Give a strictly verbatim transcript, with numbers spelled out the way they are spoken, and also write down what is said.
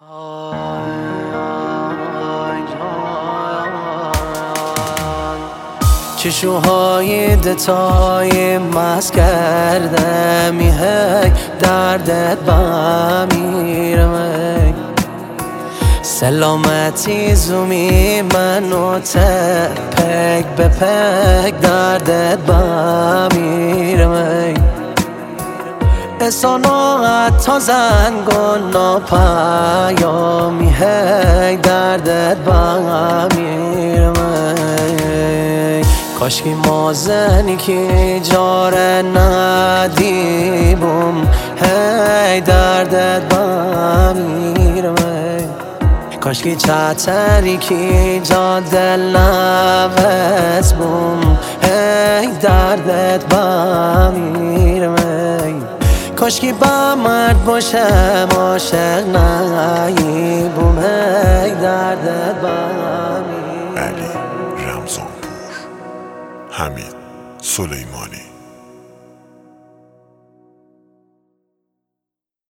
چشوهای دتای مست کرده میهی دردت با میرم سلامتی زومی منو ته پک به پک دردت با میرم اسانا تا زنگونا پیامی هی دردت با میرم کاشکی مازنی که جاره ندیبم هی دردت با میرم کاشکی چطری که جا دل نوز بوم هی دردت با میرم کاشکی با مرد باشم عاشق نایبم هی دردت با میرم علی رمضانپور، حمید سلیمانی.